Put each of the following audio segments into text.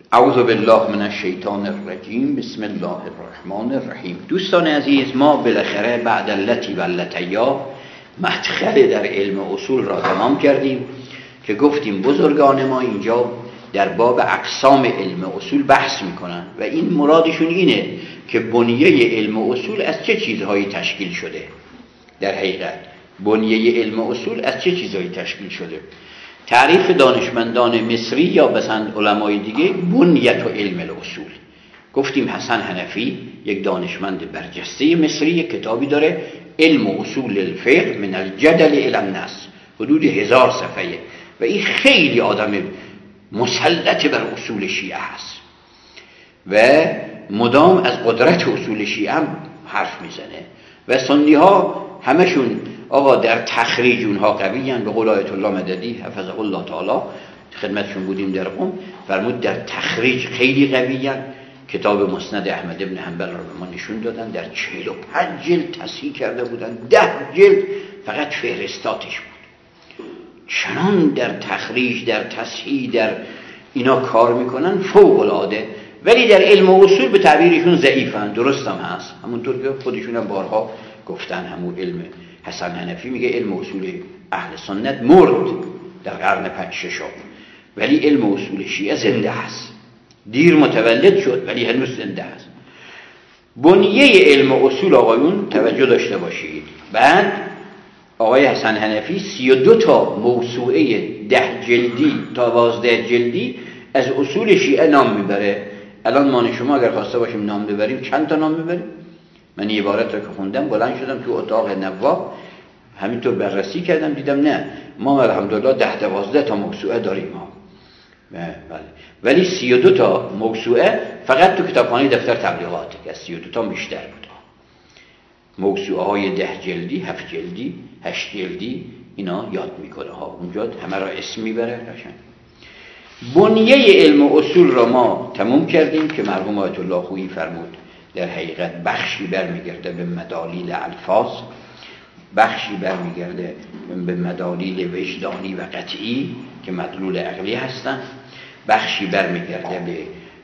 اعوذ بالله من الشیطان الرجیم. بسم الله الرحمن الرحیم. دوستان عزیز، ما بالاخره بعد اللتی و اللتیا مدخل در علم اصول را تمام کردیم که گفتیم بزرگان ما اینجا در باب اقسام علم اصول بحث میکنن و این مرادشون اینه که بنیه علم اصول از چه چیزهایی تشکیل شده. در حقیقت بنیه علم اصول از چه چیزهایی تشکیل شده؟ تعریف دانشمندان مصری یا مثلا علمای دیگه بنیت و علم الاصول. گفتیم حسن حنفی یک دانشمند برجسته مصری یک کتابی داره، علم اصول الفقه من الجدل الی النص، حدود 1000 صفحه و این خیلی آدم مسلط بر اصول شیعه هست و مدام از قدرت اصول شیعه هم حرف میزنه و سنی ها همشون آقا در تخریج اونها قوی هستند. به قول آیت الله مددی حفظه الله تعالی خدمتشون بودیم در قم، فرمود در تخریج خیلی قوی هستند. کتاب مسند احمد ابن حنبل رو به ما نشون دادن، در 45 جلد تصحیح کرده بودن، 10 جلد فقط فهرستاتش بود. چنان در تخریج، در تصحیح، در اینا کار میکنن فوق العاده، ولی در علم و اصول به تعبیرشون ضعیفن. درست هم هست، همونطور که خودشون هم بارها گفتن. همون علم حسن حنفی میگه علم اصول اهل سنت مرد در قرن 5-6، ولی علم اصول شیعه زنده هست. دیر متولد شد ولی هنوز زنده هست. بنیه علم اصول آقایون توجه داشته باشید. بعد آقای حسن حنفی 32 تا موسوعه 10 جلدی تا 12 جلدی از اصول شیعه نام میبره. الان ما شما اگر خواسته باشیم نام ببریم چند تا نام ببریم؟ من این عبارت رو که خوندم بلند شدم تو اتاق نواب همینطور بررسی کردم، دیدم نه، ما الحمدلله 10-12 تا موسوعه داریم ها. بله. ولی 32 تا موسوعه فقط تو کتابخانه دفتر تبلیغات که از 32 تا بیشتر بود. موسوعه های 10 جلدی، 7 جلدی، 8 جلدی اینا یاد میکنه ها. اونجا همه را اسم میبره. قشنگ بنیه علم و اصول را ما تموم کردیم که مرحوم آیت الله خویی فرمود در حقیقت بخشی برمیگرده به مدالیل الفاظ، بخشی برمیگرده به مدالیل وجدانی و قطعی که مدلول عقلی هستند، بخشی برمیگرده به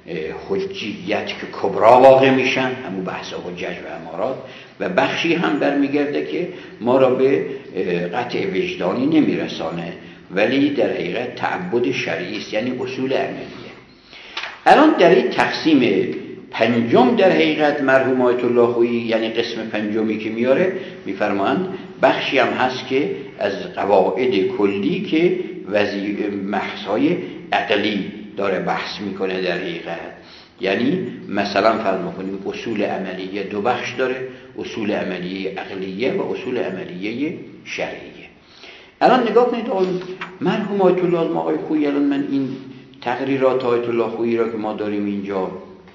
حجیت که کبرا واقع میشن، همون بحث حجج و امارات، و بخشی هم برمیگرده که ما را به قطع وجدانی نمیرسانه ولی در حقیقت تعبد شرعی است، یعنی اصول عملیه. الان در این تقسیم پنجم در حقیقت مرحوم آیت الله خویی، یعنی قسم پنجمی که میاره، میفرمایند بخشی هم هست که از قواعد کلی که بحث‌های عقلی داره بحث میکنه در حقیقت. یعنی مثلا فرض کنیم اصول عملیه 2 بخش داره، اصول عملیه عقلیه و اصول عملیه شرعیه. الان نگاه کنید مرحوم آیت الله آقای خویی، الان من این تقریرات آیت الله خویی را که ما داریم اینجا،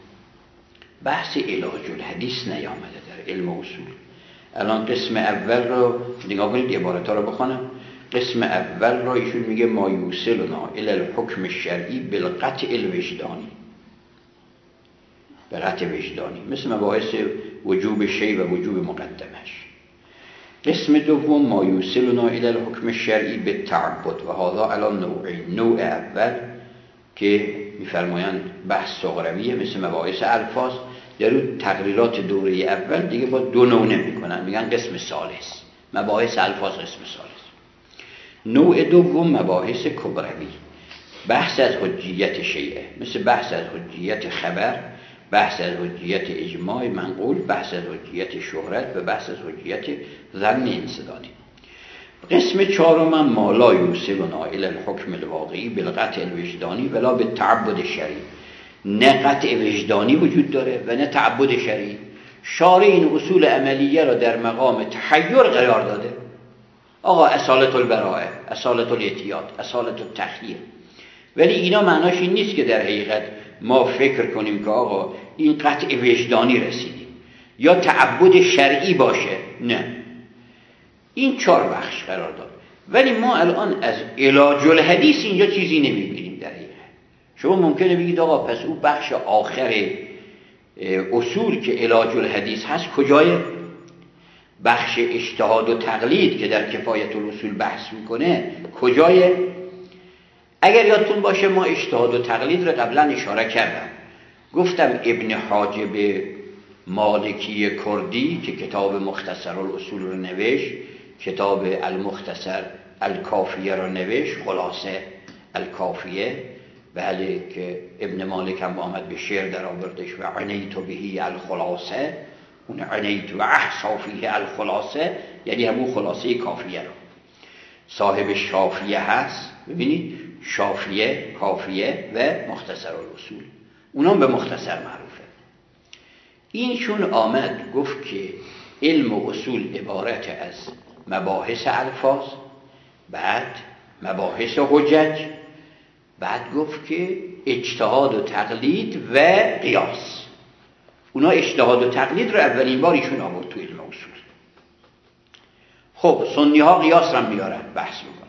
بحث علاج الحدیث نیامده در علم اصول. الان قسم اول را نگاه کنید، عبارت‌ها را بخونم. قسم اول را ایشون میگه ما یوصلنا الی الحکم الشرعی بالقطع الوجدانی، به قطع وجدانی، مثل مباحث وجوب شی و وجوب مقدمش. قسم دوم ما یوصلنا الی الحکم الشرعی بالتعبد و هذا الان نوعین. نوع اول که میفرمایند بحث صغرویه مثل مباحث الفاظ، در اون تقریرات دوره اول دیگه با 2 نوع نمی‌کنن، میگن قسم ثالث، مباحث الفاظ قسم ثالث. نوع دوم مباحث کبروی، بحث از حجیت شیعه، مثل بحث از حجیت خبر، بحث از حجیت اجماع منقول، بحث از حجیت شهرت و بحث از حجیت ظن انسدادی. قسم چهارم ما لا یوصلنا الی الحکم الواقعی بالقطع الوجدانی ولا بالتعبد الشرعی. نه قطع وجدانی وجود داره و نه تعبد شرعی. شارع این اصول عملیه را در مقام تحیر قرار داده. آقا اصالت البراءه، اصالت الاعتیاد، اصالت التخییر، ولی اینا معناش این نیست که در حقیقت ما فکر کنیم که آقا این قطع وجدانی رسیدیم یا تعبد شرعی باشه. نه، این 4 بخش قرار داد. ولی ما الان از علاج الحدیث اینجا چیزی نمیبینیم در حقیقت. شما ممکنه بگید آقا پس اون بخش آخر اصول که علاج الحدیث هست کجای؟ بخش اجتهاد و تقلید که در کفایت الاصول بحث میکنه کجای؟ اگر یادتون باشه ما اجتهاد و تقلید رو قبلا اشاره کردم، گفتم ابن حاجب مالکی کردی که کتاب مختصر الاصول رو نوشت، کتاب المختصر الکافیه رو نوشت، خلاصه الکافیه، بله، که ابن مالک هم آمد به شعر در آوردش و عنیت بهی الخلاصه، اون عنیت و احصا فیه الخلاصه یعنی همون خلاصه کافیه رو. صاحب شافیه هست، ببینید شافیه، کافیه و مختصر الاصول، اونام به مختصر معروفه. اینشون آمد گفت که علم و اصول عبارت از مباحث الفاظ، بعد مباحث حجج، بعد گفت که اجتهاد و تقلید و قیاس. اونا اجتهاد و تقلید رو اولین بار ایشون آورد تو علم اصول. خب سنی ها قیاس رو میارن بحث میکنن.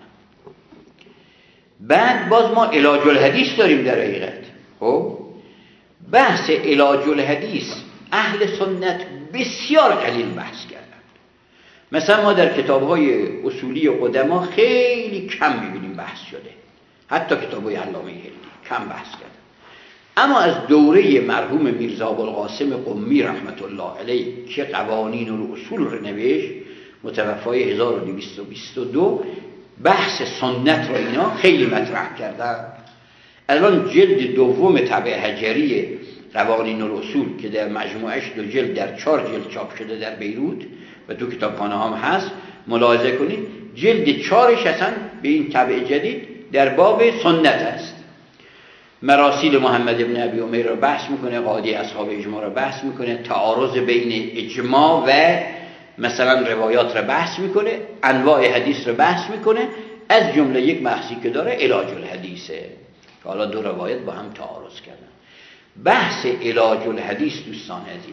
بعد باز ما علاج الحدیث داریم در حقیقت. خب بحث علاج الحدیث اهل سنت بسیار قلیل بحث کردن. مثلا ما در کتاب‌های اصولی قدما خیلی کم می‌بینیم بحث شده، حتی کتاب‌های علامه هندی کم بحث کردن. اما از دوره مرحوم میرزا ابوالقاسم قمی رحمت الله علیه که قوانین و اصول رو نوشت، متوفای 1222، بحث سنت رو اینا خیلی مطرح کردن. الان جلد دوم طبع حجری قوانین الاصول که در مجموعش 2 جلد در 4 جلد چاپ شده در بیروت و تو کتابخانه هم هست، ملاحظه کنید جلد 4ش اصلا به این طبع جدید در باب سنت است. مراسیل محمد ابن ابی عمیر رو بحث میکنه، قاعده اصحاب اجماع رو بحث میکنه، تعارض بین اجماع و مثلا روایات رو بحث میکنه، انواع حدیث رو بحث میکنه، از جمله یک بحثی که داره علاج الحدیثه که حالا 2 روایت با هم تعارض کردن. بحث علاج الحدیث دوستان عزیز،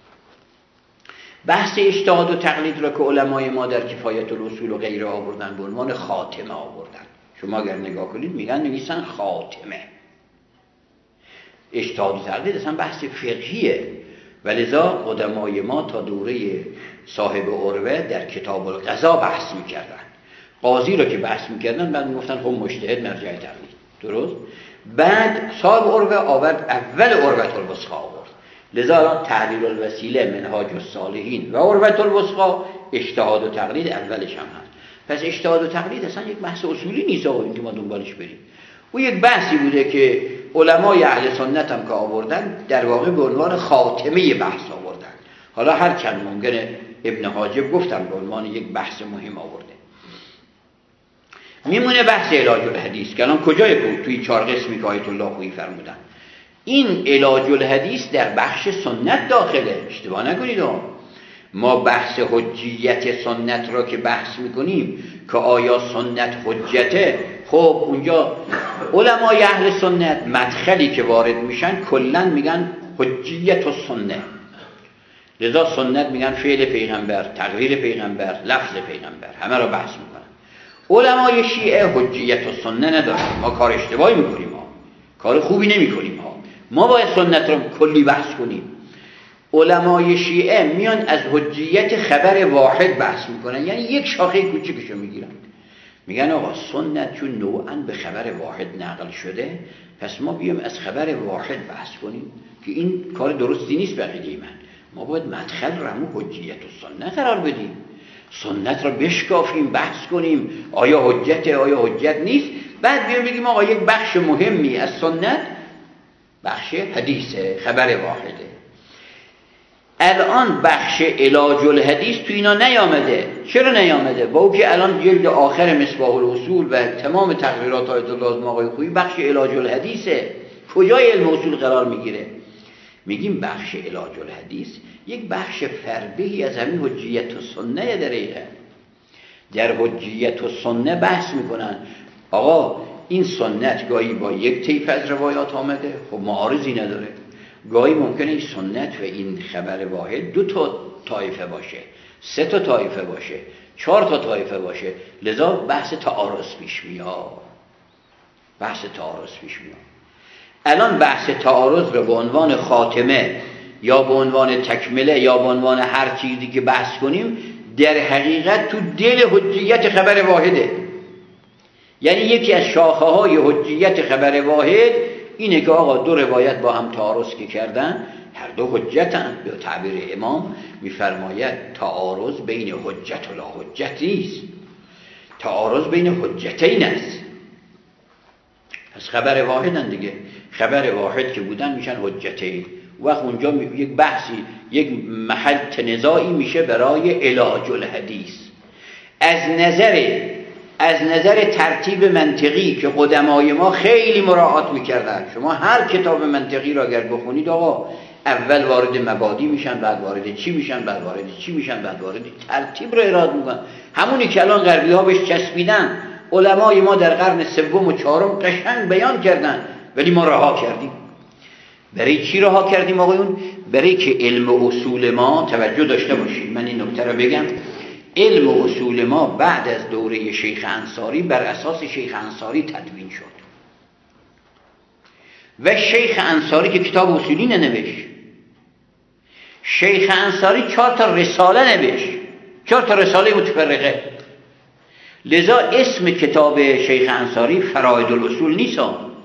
بحث اجتهاد و تقلید را که علمای ما در کفایت الاصول و غیره آوردن به عنوان خاتمه آوردن. شما اگر نگاه کنید میگن نویسن خاتمه. اجتهاد و تقلید اصلا بحث فقهیه و لذا قدمای ما تا دوره صاحب عروه در کتاب القضا بحث میکردن. قاضی را که بحث میکردن بعد میگفتن خب مجتهد مرجع تقلید، درست؟ بعد صاحب عروه آورد اول عروة الوثقی آورد. لذا الان تحلیل الوسیله، منهاج الصالحین و عروة الوثقی اجتهاد و تقلید اولش هم هست. پس اجتهاد و تقلید اصلا یک بحث اصولی نیست آقا این که ما دنبالش بریم. او یک بحثی بوده که علمای اهل سنت هم که آوردن در واقع به عنوان خاتمه بحث آوردن. حالا هر چند ممکنه ابن حاجب گفتم به عنوان یک بحث مهم آورده. میمونه بحث علاج الحدیث که الان کجای بود؟ توی 4 قسمی که آیت الله خویی فرمودن. این علاج الحدیث در بخش سنت داخله، اشتباه نکنید. ما بحث حجیت سنت را که بحث میکنیم که آیا سنت حجته، خب اونجا علمای اهل سنت مدخلی که وارد میشن کلن میگن حجیت السنه. لذا سنت میگن فعل پیغمبر، تقریر پیغمبر، لفظ پیغمبر، همه را بحث میکنن. علمای شیعه حجیت السنه ندارن. ما کار اشتباهی میکنیم، کار خوبی نمیکنیم. ما باید سنت را کلی بحث کنیم. علمای شیعه میان از حجیت خبر واحد بحث میکنن، یعنی یک شاخه کوچیکشو میگیرن، میگن آقا سنت چون نوعاً به خبر واحد نقل شده، پس ما بیام از خبر واحد بحث کنیم که این کار درستی نیست به عقیده من. ما باید مدخل رو همون حجیت السنه قرار بدیم، سنت را بشکافیم، بحث کنیم آیا حجته آیا حجت نیست. بعد بیام بگیم آقا یک بخش مهمی از سنت بخش حدیثه، خبر واحده. الان بخش علاج الحدیث تو اینا نیامده. چرا نیامده؟ با او که الان جلد آخر مصباح الاصول و تمام تقریرات آیت الله از آقای خویی بخش علاج الحدیثه. کجای علم اصول قرار میگیره؟ میگیم بخش علاج الحدیث یک بخش فردهی از همین حجیت السنه داره. در حجیت السنه بحث میکنن آقا این سنت گاهی با یک طیف از روایات آمده، خب معارضی نداره. گاهی ممکنه این سنت و این خبر واحد 2 تا طایفه باشه، 3 تا طایفه باشه، 4 تا طایفه باشه. لذا بحث تعارض پیش میاد. الان بحث تعارض رو به عنوان خاتمه یا به عنوان تکمله یا به عنوان هر چیزی که بحث کنیم در حقیقت تو دل حجیت خبر واحده. یعنی یکی از شاخه های حجیت خبر واحد اینه که آقا دو روایت با هم تعارض که کردن هر دو حجتن. به تعبیر امام میفرماید تعارض بین حجت و لا حجت نیست، تعارض بین حجتین است. پس خبر واحدن دیگه، خبر واحد که بودن میشن حجتین. وقت اونجا یک بحثی، یک محل نزاعی میشه برای علاج الحدیث. از نظر ترتیب منطقی که قدمای ما خیلی مراعات میکردن، شما هر کتاب منطقی را اگر بخونید آقا اول وارد مبادی میشن، بعد وارد چی میشن، بعد وارد چی میشن، بعد وارد ترتیب رو اراده میکنن. همونی که الان غربی ها بهش چسبیدن علمای ما در قرن سوم و چهارم قشنگ بیان کردن، ولی ما رها کردیم. برای چی رها کردیم آقایون؟ برای که علم و اصول ما، توجه داشته باشید من این نکته رو بگم، علم و اصول ما بعد از دوره شیخ انصاری بر اساس شیخ انصاری تدوین شد و شیخ انصاری که کتاب اصولی ننوشت، شیخ انصاری 4 تا رساله نوشت، 4 تا رساله متفرقه. لذا اسم کتاب شیخ انصاری فرائد الاصول نیست.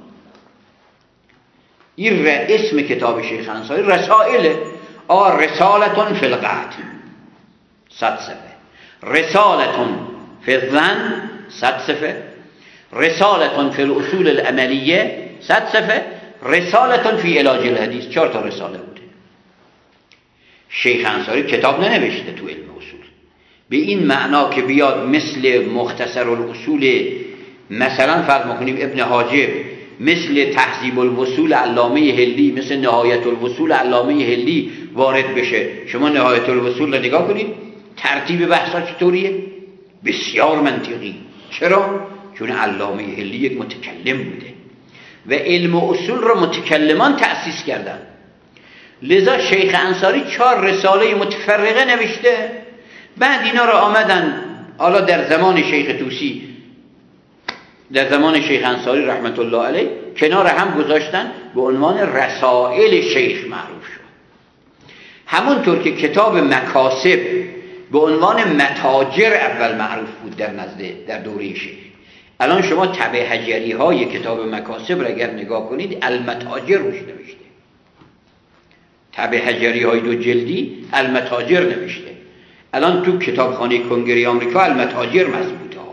این اسم کتاب شیخ انصاری رسائله. رسالتون فی القطع 100 صفحه، رسالتون فی الظن 100 صفحه، رسالتون فی الاصول العملیه 100 صفحه، رسالتون فی علاج الحدیث. 4 تا رساله بوده. شیخ انصاری کتاب ننوشته تو علم اصول به این معنا که بیاد مثل مختصر الاصول مثلا فرض می‌کنیم ابن حاجب، مثل تهذیب الوصول علامه هلی، مثل نهایت الوصول علامه هلی وارد بشه. شما نهایت الوصول رو نگاه کنید، ترتیب بحثا چطوریه؟ بسیار منطقی. چرا؟ چون علامه هلی یک متکلم بوده و علم و اصول رو متکلمان تأسیس کردن. لذا شیخ انصاری 4 رساله متفرقه نوشته. بعد اینا رو آمدن حالا در زمان شیخ طوسی، در زمان شیخ انصاری رحمت الله علیه کنار هم گذاشتن، به عنوان رسائل شیخ معروف شد. همونطور که کتاب مکاسب به عنوان متاجر اول معروف بود در دوره شیخ. الان شما تبع حجری های کتاب مکاسب را اگر نگاه کنید المتاجر روش نوشته، تبع حجری های 2 جلدی المتاجر نوشته. الان تو کتابخانه کنگره آمریکا المتاجر مضبوطه ها.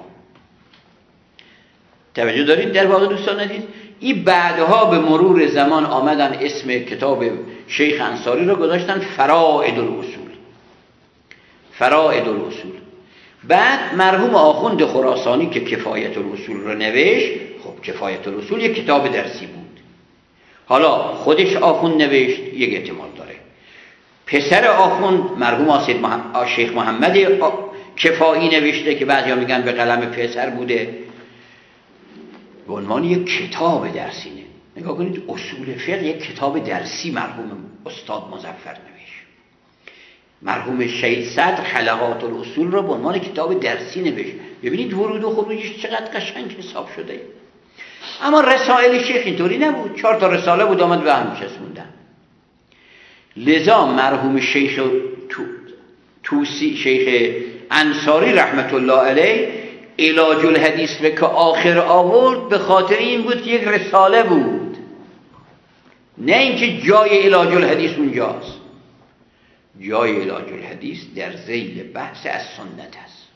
توجه دارید در واقع دوستان عزیز؟ این بعدها به مرور زمان آمدن اسم کتاب شیخ انصاری رو گذاشتن فرائد الاصول. فرائد الاصول. بعد مرحوم آخوند خراسانی که کفایت الاصول رو نوشت، خب کفایت الاصول یک کتاب درسی بود. حالا خودش آخوند نوشت، یک احتمال داره. پسر آخوند مرحوم شیخ محمد کفایی نوشته که بعضیا میگن به قلم پسر بوده، به عنوان یک کتاب درسی. نگاه کنید اصول فقه یک کتاب درسی مرحوم استاد مظفر نوشت. مرحوم شهید صدر حلقات الاصول رو به عنوان کتاب درسی نوشت. ببینید ورود و خروجش چقدر قشنگ حساب شده. اما رسائل شیخ اینطوری نبود. 4 تا رساله بود آمد به هم چسبوندن. لذا مرحوم شیخ توسی، شیخ انصاری رحمت الله علیه، علاج الحدیث رو که آخر آورد به خاطر این بود که یک رساله بود، نه اینکه جای علاج الحدیث اونجاست. جای علاج الحدیث در ذیل بحث از سنت است.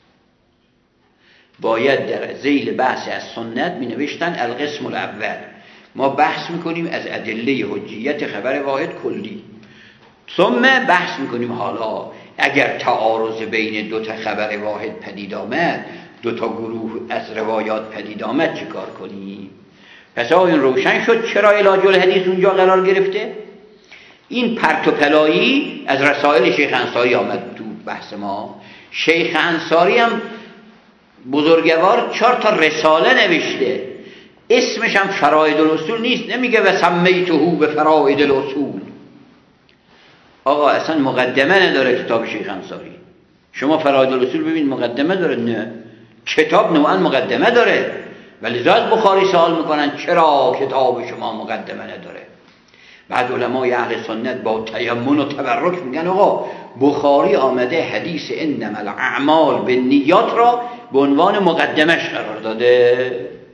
باید در ذیل بحث از سنت می نوشتن القسم الاول ما بحث میکنیم از ادله حجیت خبر واحد کلی، ثم بحث میکنیم حالا اگر تعارض بین 2 تا خبر واحد پدید آمد، 2 تا گروه از روایات پدید آمد چه کار کنیم؟ پس این روشن شد چرا علاج الحدیث اونجا قرار گرفته. این پرت و پلایی از رسائل شیخ انصاری آمد تو بحث ما. شیخ انصاری هم بزرگوار 4 تا رساله نوشته، اسمش هم فرائد الاصول نیست، نمیگه و سمیته به فرائد الاصول. آقا اصلا مقدمه نداره کتاب شیخ انصاری. شما فرائد الاصول ببین مقدمه داره؟ نه، کتاب نوعا مقدمه داره. ولی از بخاری سوال میکنن چرا کتاب شما مقدمه نداره؟ بعد علمای اهل سنت با تیمن و تبرک میگن آقا بخاری آمده حدیث انما الاعمال بالنیات را به عنوان مقدمش قرار داده.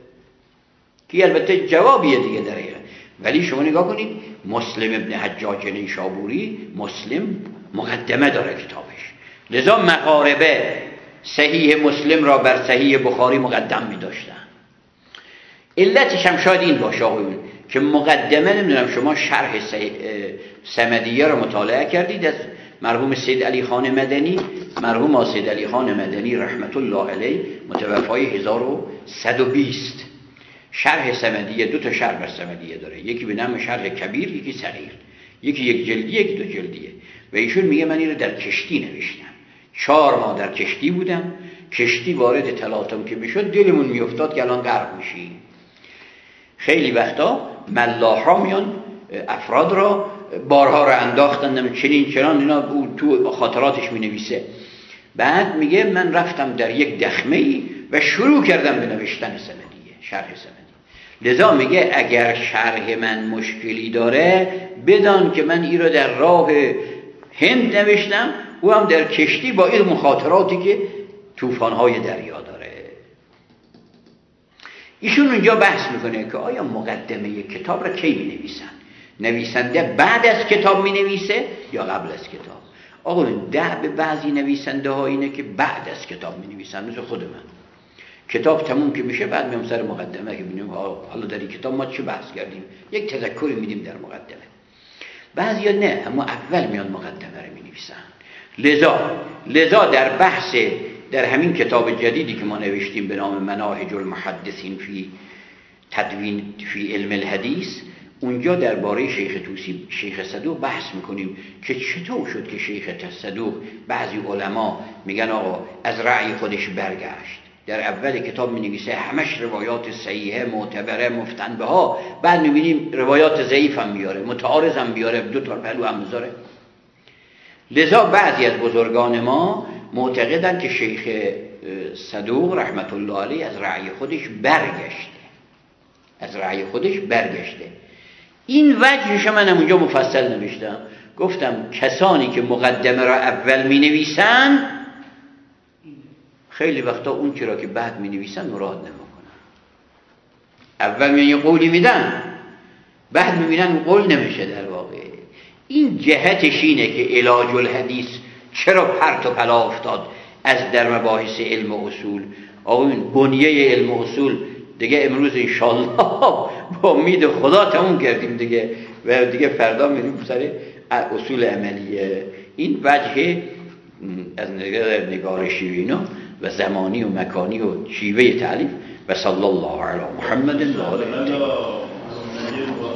که البته جوابیه دیگه دقیقه. ولی شما نگاه کنید مسلم ابن حجاج نیشابوری مسلم مقدمه داره کتابش، لذا مغاربه صحیح مسلم را بر صحیح بخاری مقدم می داشتن. علتش هم شاید این باشه آقایون که مقدمه، نمیدونم شما شرح صمدیه را مطالعه کردید از مرحوم سید علی خان مدنی. مرحوم سید علی خان مدنی رحمت الله علیه متوفای 1120. شرح صمدیه، 2 تا شرح بر صمدیه داره، یکی به نام شرح کبیر، یکی صغیر، یکی 1 جلدی، یکی 2 جلدیه. و ایشون میگه من این رو در کشتی نوشتم، 4 ماه در کشتی بودم، کشتی وارد تلاطم که میشد دلمون میافتاد که الان غرق میشیم. خیلی وقتا ملاحا میان افراد را بارها را انداختن چنین چنان، اینا تو خاطراتش مینویسه. بعد میگه من رفتم در یک دخمه‌ای و شروع کردم به نوشتن صمدیه، شرح صمدیه. لذا میگه اگر شرح من مشکلی داره بدان که من این رو در راه هند نوشتم، او هم در کشتی با این مخاطراتی که طوفان‌های دریا داره. ایشون اونجا بحث میکنه که آیا مقدمه کتاب را کی می‌نویسن؟ نویسنده بعد از کتاب می‌نویسه یا قبل از کتاب؟ آقا به بعضی نویسنده ها اینه که بعد از کتاب می‌نویسن، مثل خود من. کتاب تموم که میشه بعد میام سر مقدمه که ببینیم حالا در این کتاب ما چه بحث کردیم، یک تذکری میدیم در مقدمه. بعضیا نه، اما اول میان مقدمه رو می‌نویسن. لذا در بحث در همین کتاب جدیدی که ما نوشتیم به نام مناهج المحدثین فی تدوین فی علم الحدیث، اونجا درباره شیخ صدوق بحث میکنیم که چطور شد که شیخ صدوق بعضی علما میگن آقا از رأی خودش برگشت. در اول کتاب مینویسه همش روایات صحیحه معتبره مفتن بها، بعد میبینیم روایات ضعیف هم میاره، متعارض هم میاره، 2 تا پهلو هم میذاره. لذا بعضی از بزرگان ما معتقدن که شیخ صدوق رحمت الله علیه از رأی خودش برگشته. این وجهش من اونجا مفصل نوشتم، گفتم کسانی که مقدمه را اول می نویسن خیلی وقتا اون چرا که بعد می نویسن مراد نمیکنن. اول می یه قولی میدن، بعد می بینن اون قول نمیشه. در واقع این جهتش اینه که علاج الحدیث چرا پرت و پلا افتاد از در مباحث علم و اصول. آقا این بنیه علم و اصول دیگه امروز انشالله با امید خدا تموم کردیم دیگه، و دیگه فردا میریم سر اصول عملیه. این وجه از نگار شیرینو و زمانی و مکانی و شیوه تعلیف. و صلی الله علی محمد و آله.